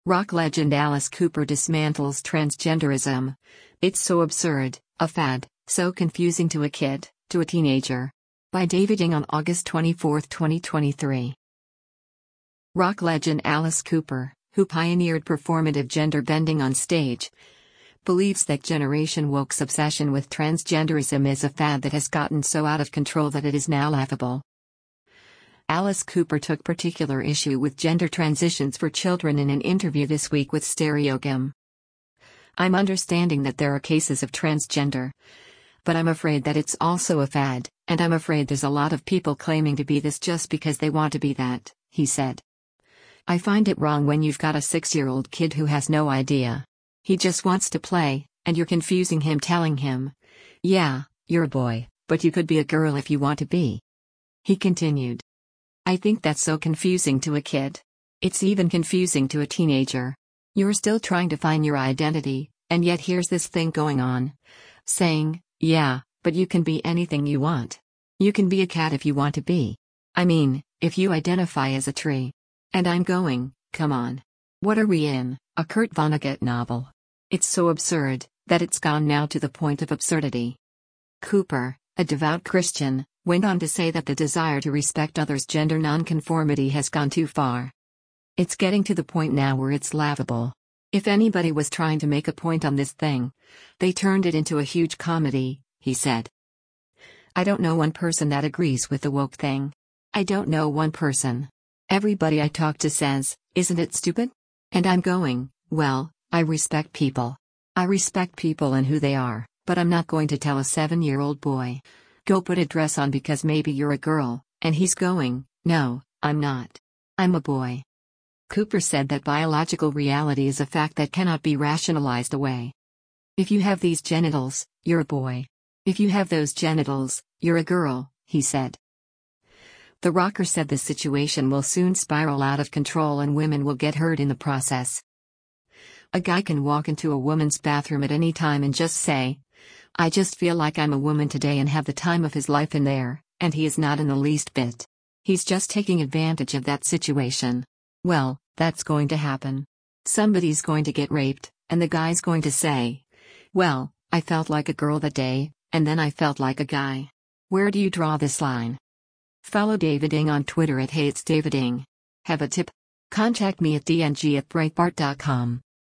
Rock legend Alice Cooper dismantles transgenderism. It's so absurd, a fad, so confusing to a kid, to a teenager. By David Ng on August 24, 2023. Rock legend Alice Cooper, who pioneered performative gender bending on stage, believes that Generation Woke's obsession with transgenderism is a fad that has gotten so out of control that it is now laughable. Alice Cooper took particular issue with gender transitions for children in an interview this week with Stereogum. "I'm understanding that there are cases of transgender, but I'm afraid that it's also a fad, and I'm afraid there's a lot of people claiming to be this just because they want to be that," he said. "I find it wrong when you've got a 6-year-old kid who has no idea. He just wants to play, and you're confusing him telling him, 'Yeah, you're a boy, but you could be a girl if you want to be.'" He continued. "I think that's so confusing to a kid. It's even confusing to a teenager. You're still trying to find your identity, and yet here's this thing going on, saying, 'Yeah, but you can be anything you want. You can be a cat if you want to be. I mean, if you identify as a tree.' And I'm going, come on. What are we in, a Kurt Vonnegut novel? It's so absurd, that it's gone now to the point of absurdity." Cooper, a devout Christian, went on to say that the desire to respect others' gender nonconformity has gone too far. "It's getting to the point now where it's laughable. If anybody was trying to make a point on this thing, they turned it into a huge comedy," he said. "I don't know one person that agrees with the woke thing. I don't know one person. Everybody I talk to says, 'Isn't it stupid?' And I'm going, well, I respect people. I respect people and who they are, but I'm not going to tell a 7-year-old boy, 'Go put a dress on because maybe you're a girl,' and he's going, 'No, I'm not. I'm a boy.'" Cooper said that biological reality is a fact that cannot be rationalized away. "If you have these genitals, you're a boy. If you have those genitals, you're a girl," he said. The rocker said the situation will soon spiral out of control and women will get hurt in the process. "A guy can walk into a woman's bathroom at any time and just say, 'I just feel like I'm a woman today,' and have the time of his life in there, and he is not in the least bit. He's just taking advantage of that situation. Well, that's going to happen. Somebody's going to get raped, and the guy's going to say, 'Well, I felt like a girl that day, and then I felt like a guy.' Where do you draw this line?" Follow David Ng on Twitter at @HeyIt'sDavidNg. Have a tip? Contact me at dng@breitbart.com.